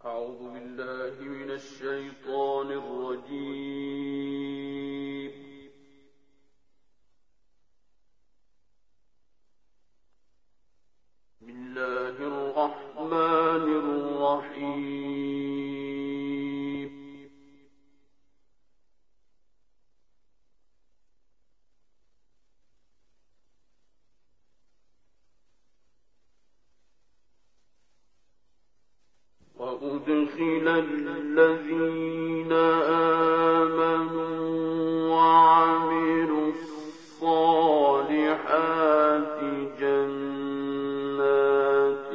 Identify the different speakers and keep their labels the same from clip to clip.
Speaker 1: أعوذ بالله من الشيطان الرجيم. بسم الله الرحمن الرحيم. وأدخل الذين آمنوا وعملوا الصالحات جنات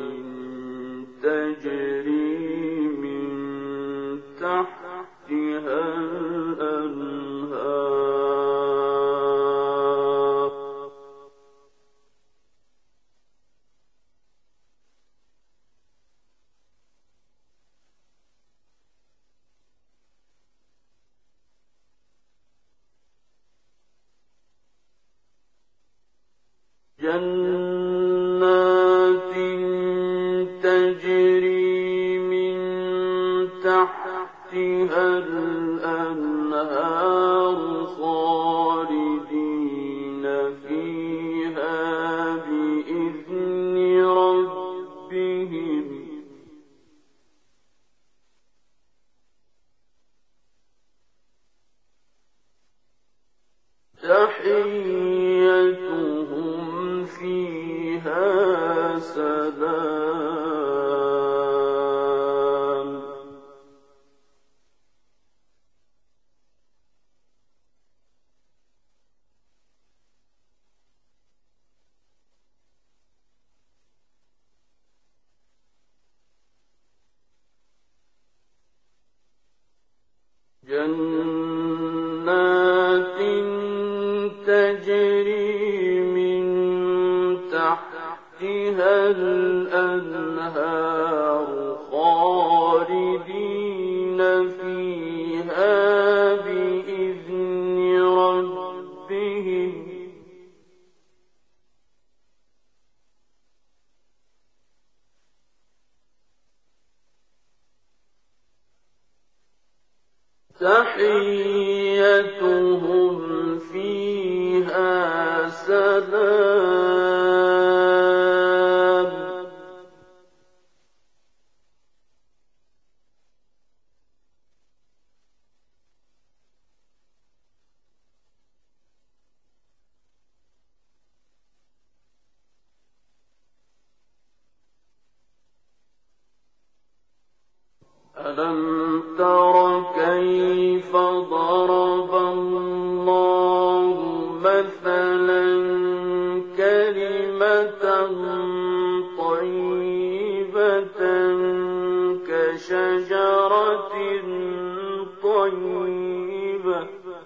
Speaker 1: تجري من تحتها الأنهار جنات تجري من تحتها الأنهار خالدين فيها بإذن ربهم تحيتهم فيها سلام. جنات تجري من تحتها الأنهار خالدين فيها بإذن ربهم تحيتهم فيها سلام. ألم تر كيف ضرب الله مثلا كلمة طيبة كشجرة طيبة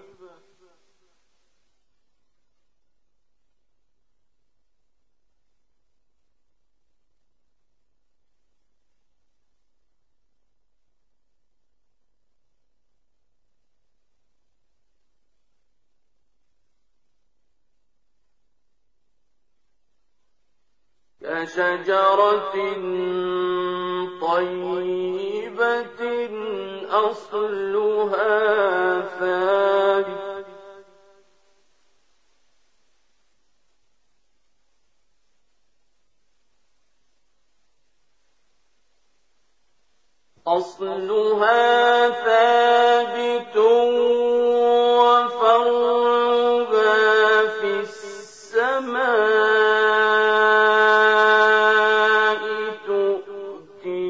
Speaker 1: طيبة أصلها ثابت وفرعها في السماء تؤتي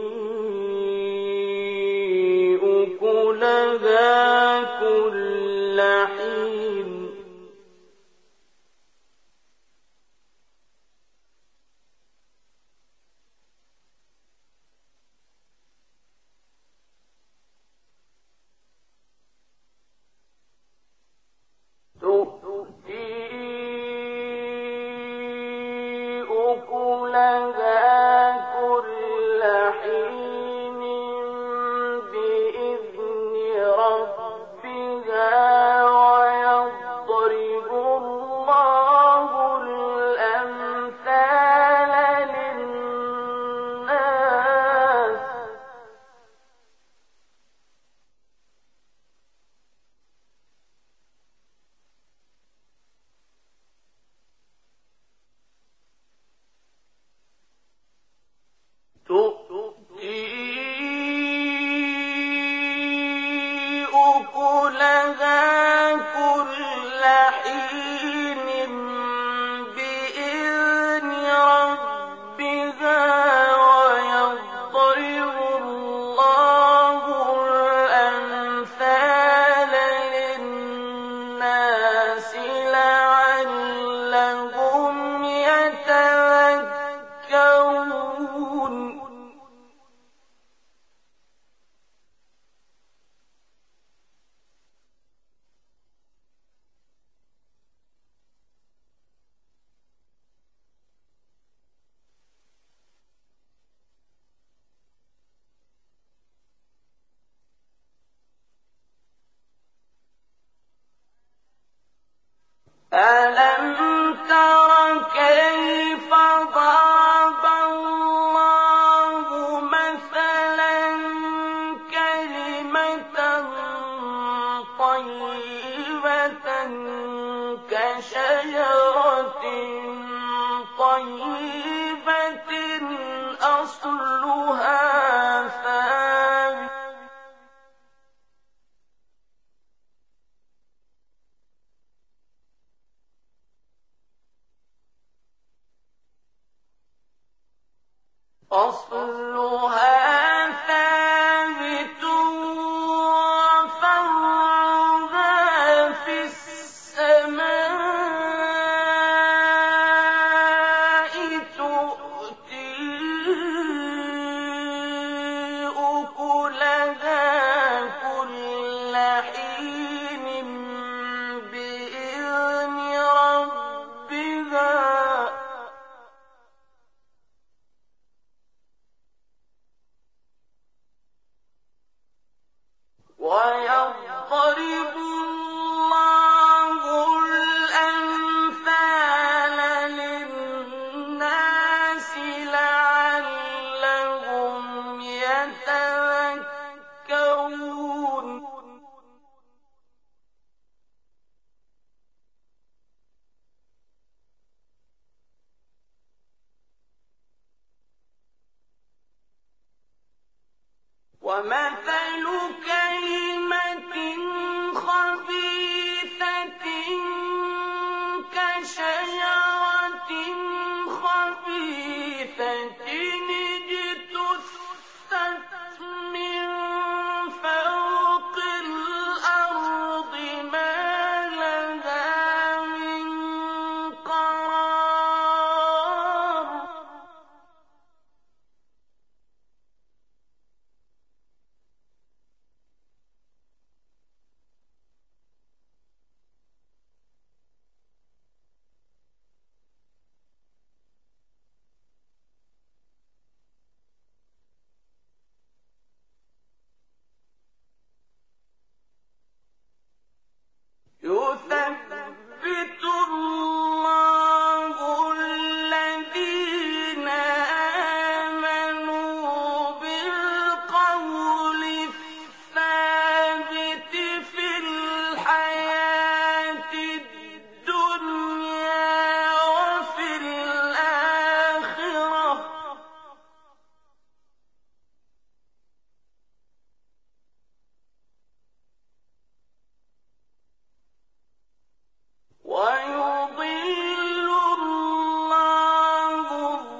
Speaker 1: أكلها كل حين ألم تر كيف ضرب الله مثلا كلمة طيبة كشجرة طيبة أصلها ثابت وفرعها في السماء تؤتي أكلها كل حين بإذن ربها ويضرب الله الأمثال للناس لعلهم يتذكرون ومثل كلمة خبيثة كشجرة خبيثة اجتثت من فوق الأرض ما لها من قرار يثبت الله الذين آمنوا بالقول الثابت في الحياة الدنيا وفي الآخرة ويضل الله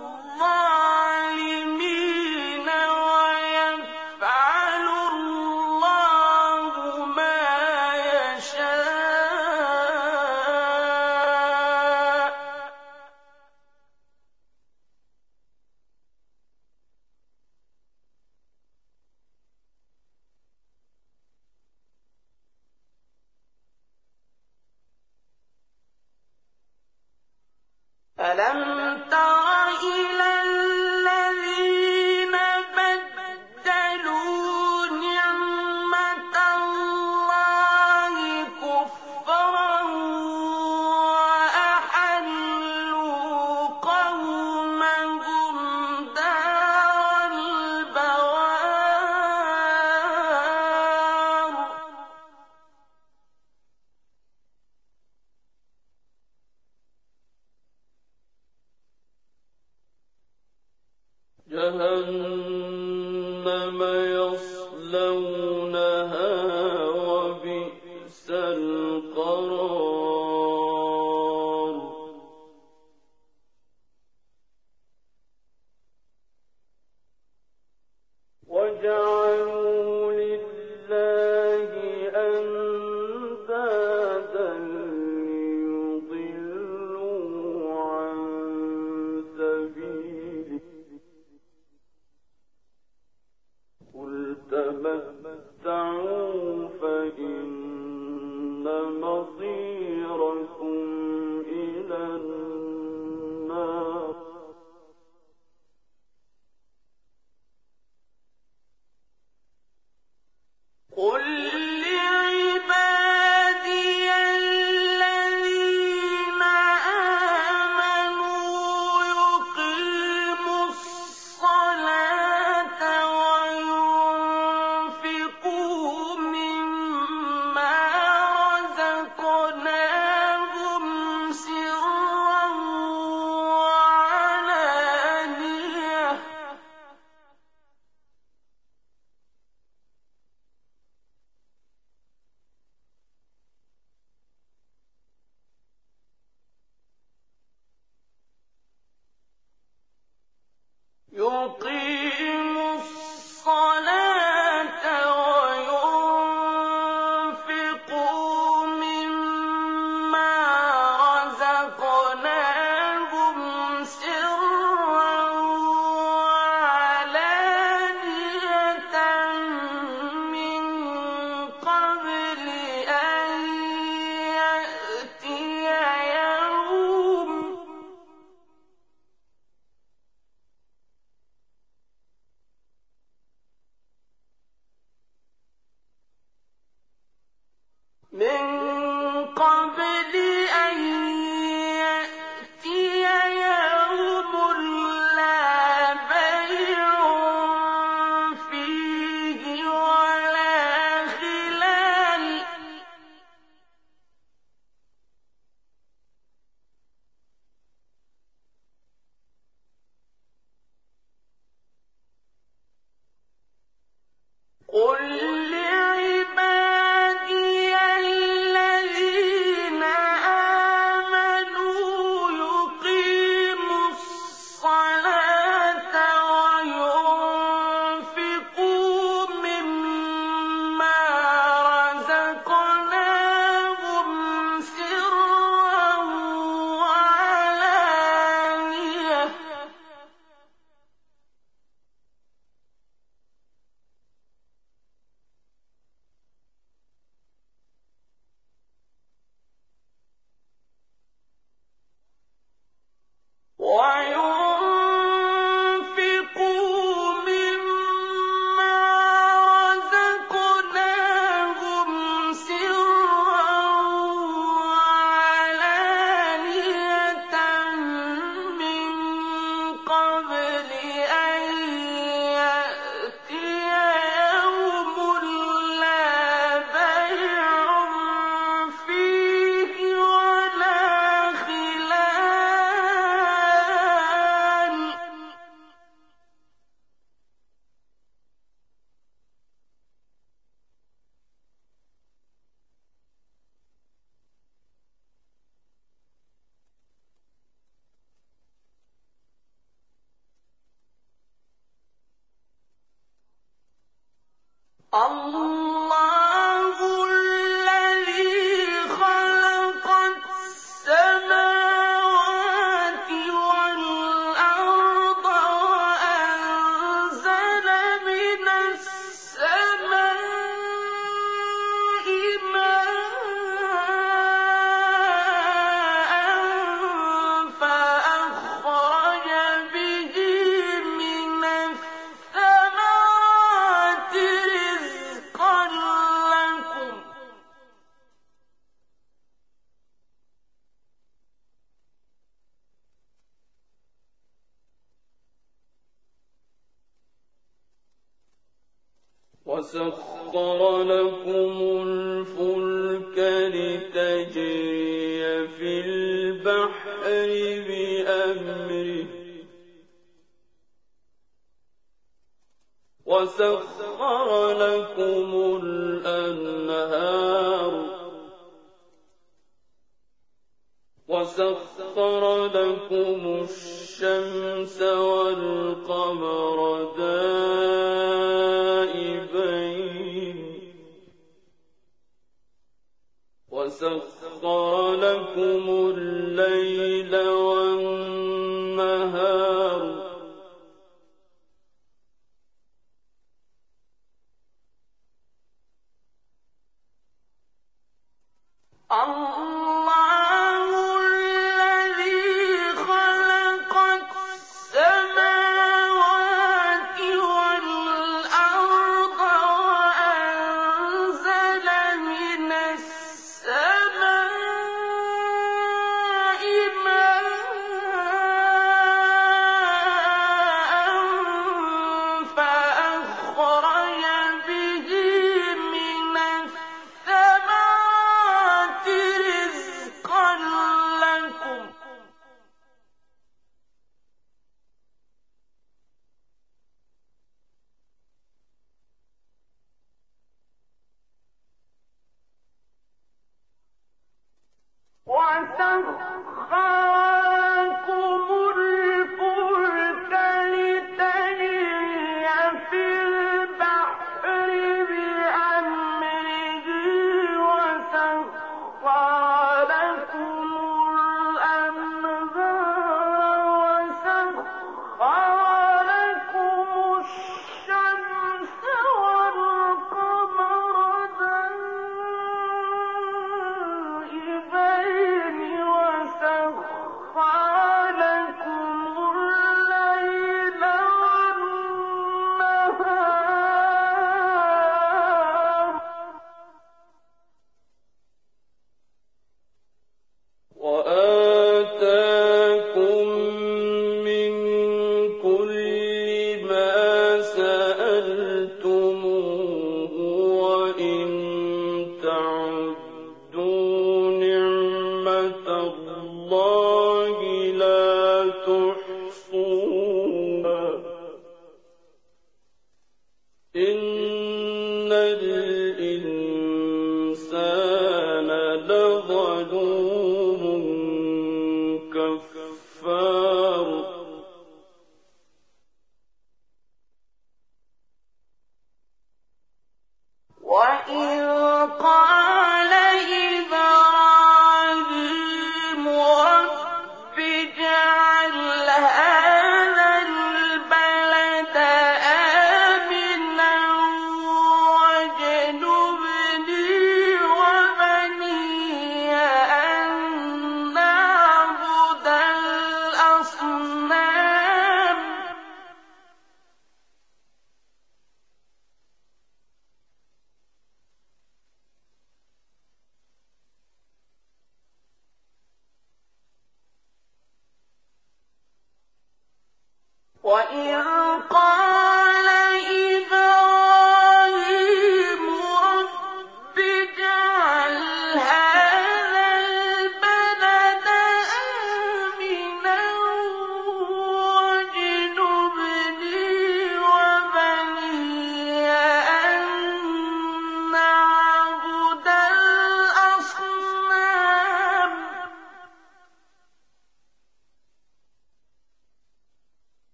Speaker 1: الظالمين ويفعل الله ما يشاء ألم تر إلى الذين بدلوا نعمة الله كفرا وأحلوا قومهم دار البوار جهنم يصلونها وبئس القرار وجعلوا لله أندادا ليضلوا عن سبيله قل تمتعوا فإن مصيركم إلى النار قل لعبادي الذين
Speaker 2: الله الذي خلق السماوات والأرض وأنزل من السماء ماء فأخرج به من الثمرات رزقا لكم وسخر لكم الفلك لتجري في البحر بأمره وسخر لكم الأنهار وسخر لكم الشمس والقمر دائبين وسخر لكم الليل والنهار الله الذي خلق السماوات والأرض وأنزل من السماء ماء فأخرج به من الثمرات رزقا لكم وسخر لكم الفلك لتجري في البحر بأمره وسخر لكم الأنهار وسخر لكم الشمس والقمر دائبين وسخر لكم الليل والنهار وآتاكم من كل ما سألتموه وإن تعدوا نعمة الله لا تحصوها إن الإنسان لظلوم كفار وإذ قال إبراهيم رب اجعل هذا البلد آمنا واجنبني وبني أن نعبد الأصنام وإذ قال إبراهيم رب اجعل هذا البلد آمنا واجنبني وبني أن نعبد الأصنام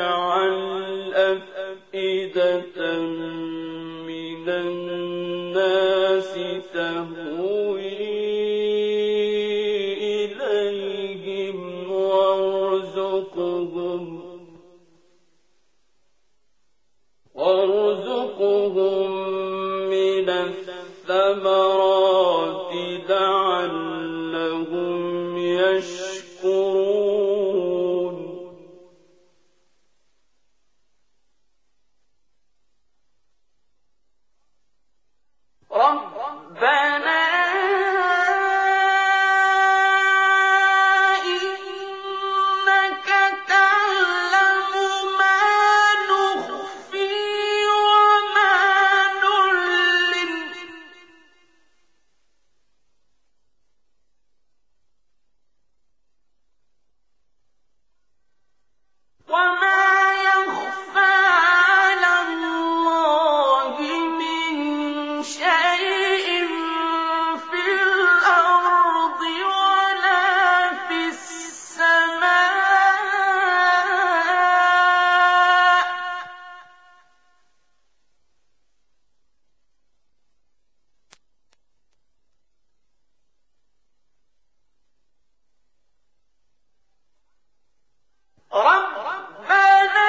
Speaker 1: يجعل أفئدة من الناس تهوي إليهم وارزقهم من الثمرات لعلهم يشكرون
Speaker 2: ربنا إنك تعلم ما نخفي وما نعلن وما يخفى على الله من شيء في الأرض ولا في السماء ربنا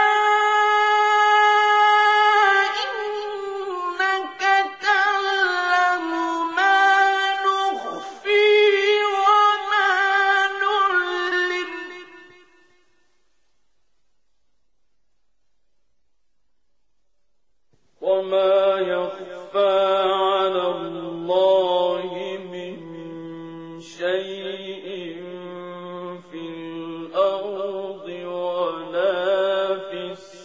Speaker 2: إنك تعلم ما نخفي وما نعلن
Speaker 1: وما يخفى على الله من شيء في الأرض ولا في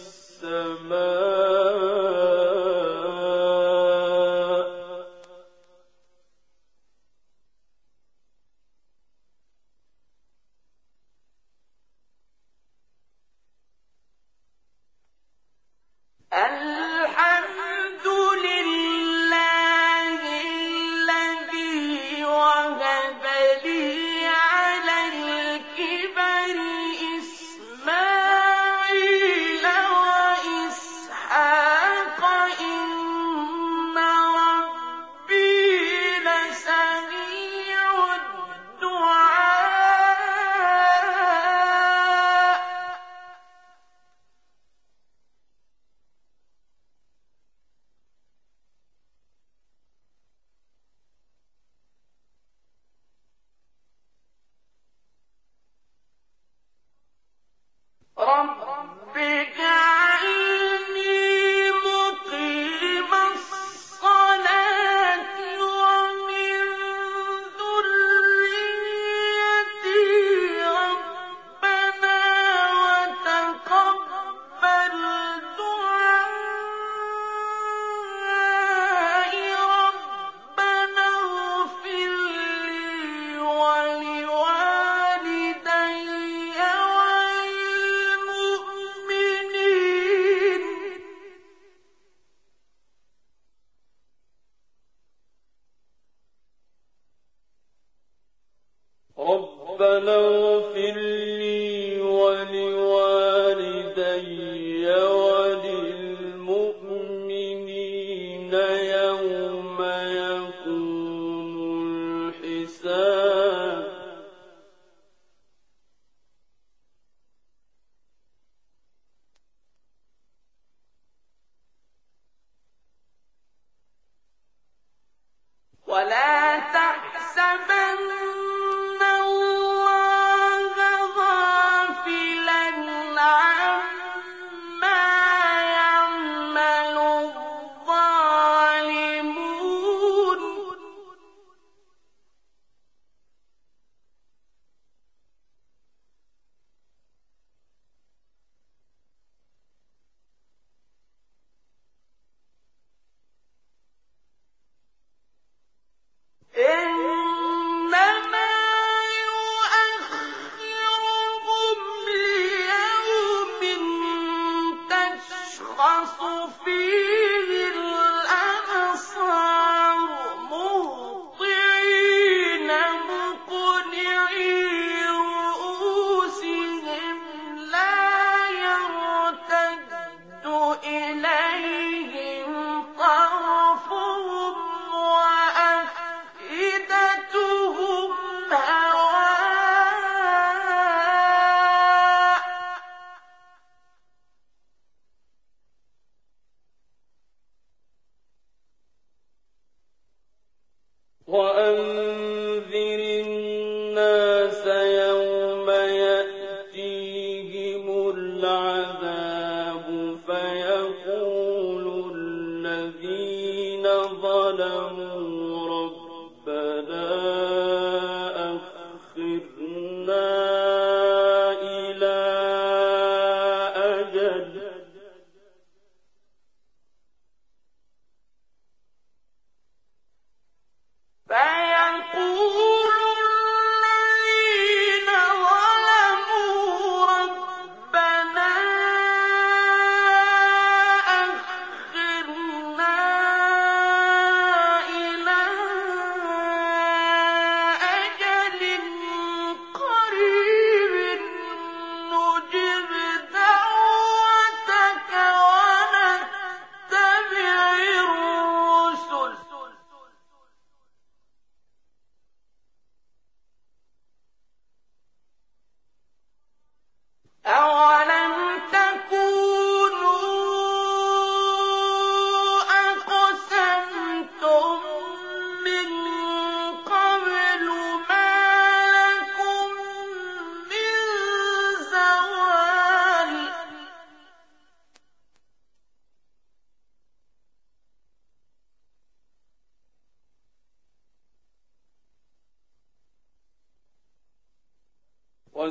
Speaker 1: السماء
Speaker 2: الحمد لله الذي وهب لي على الكبر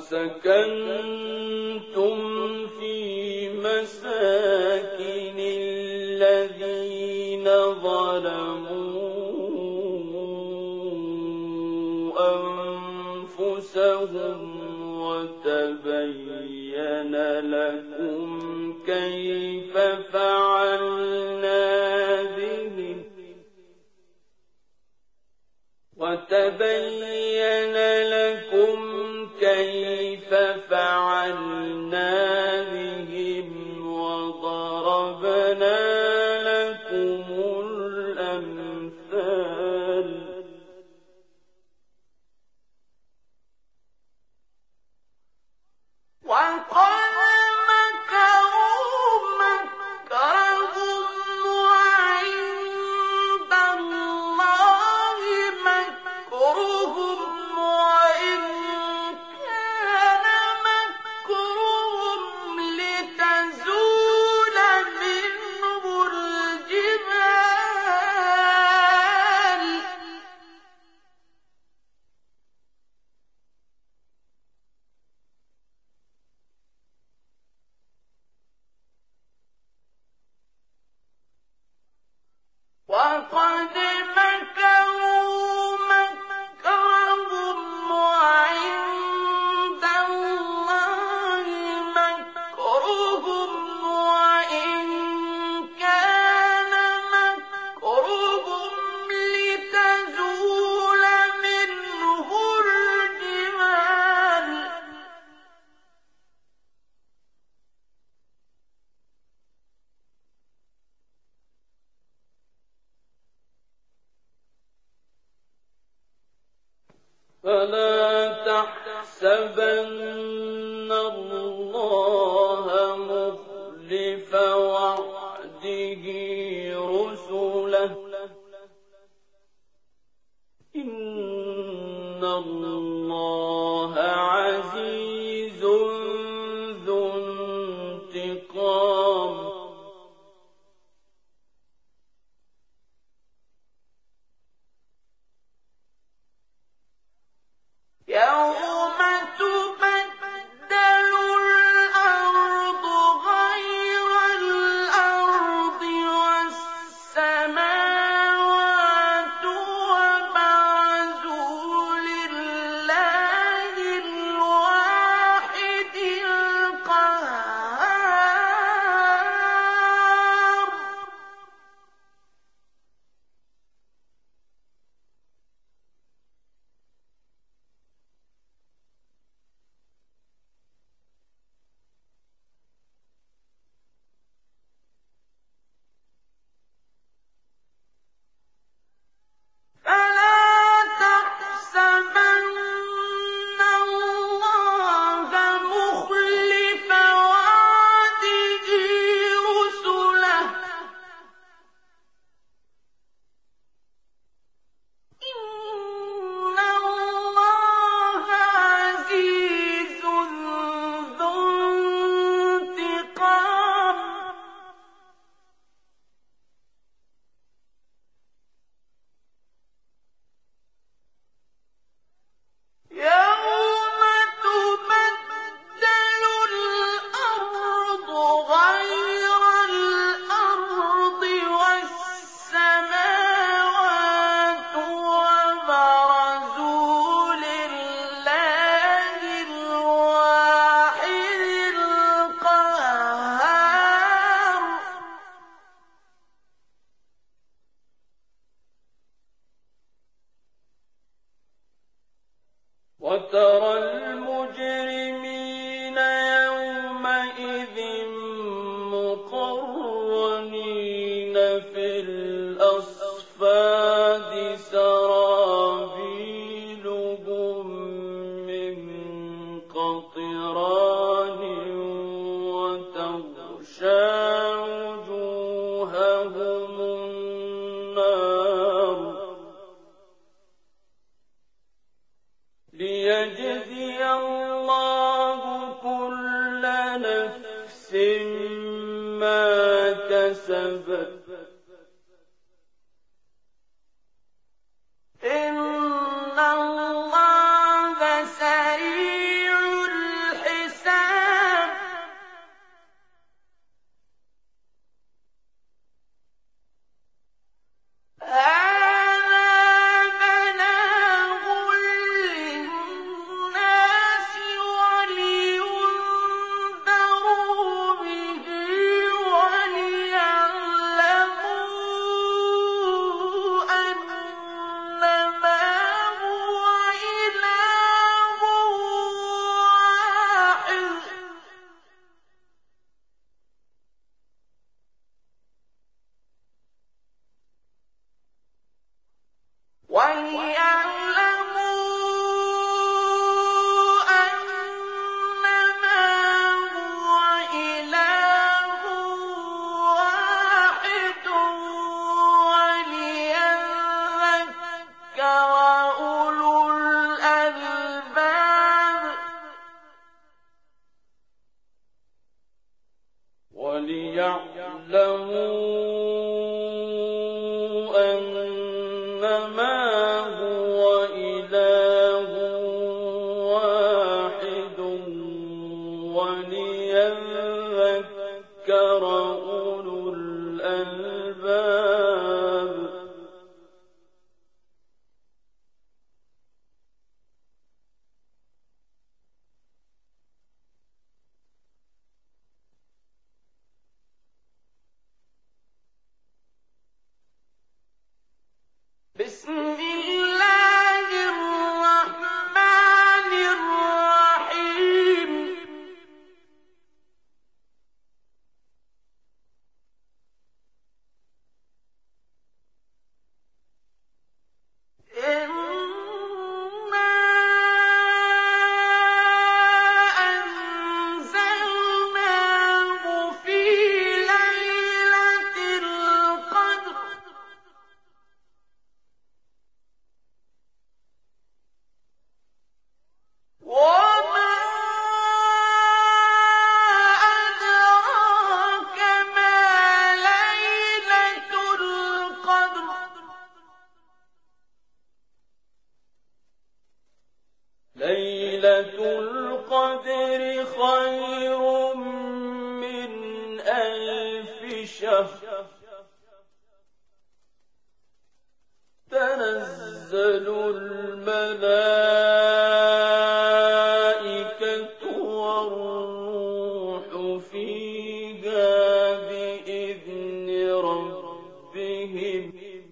Speaker 1: وسكنتم في مساكن الذين ظلموا أنفسهم وتبين لكم كيف فعلنا بهم وضربنا لكم الأمثال
Speaker 2: وقد مكروا مكرهم وعند الله مكرهم وإن كان مكرهم لتزول منه الجبال وقد مكروا مكرهم وعند الله مكرهم وإن كان مكرهم لتزول منه الجبال
Speaker 1: فلا تحسبن الله مخلف وعده رسله إن الله عزيز ذو انتقام
Speaker 2: يوم تبدل الأرض غير الأرض والسماوات وبرزوا لله الواحد القهار فلا تحسبن الله مخلف وعده رسله إن الله عزيز ذو انتقام يوم تبدل الأرض غير الأرض والسماوات وبرزوا لله الواحد القهار
Speaker 1: وترى المجرمين يومئذ مقرنين في الأصفاد سرابيلهم من قطران وتغشى وجوههم النار ليجزي الله كل نفس ما كسبت
Speaker 2: إن الله سريع
Speaker 1: وليعلموا أنما هو إله واحد وليذكر أولو الألباب.
Speaker 2: بسم الله الرحمن الرحيم. إنا أنزلناه في ليلة القدر وما أدراك ما ليلة القدر.
Speaker 1: ليلة القدر خير من 1000 شهر. تنزل الملائكة والروح فيها بإذن ربهم.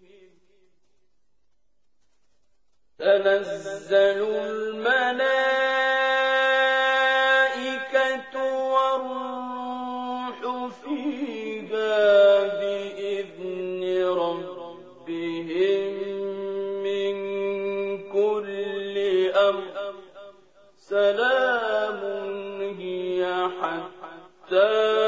Speaker 1: تنزل الملائكة والروح فيها بإذن ربهم من كل أمر. سلام هي حتى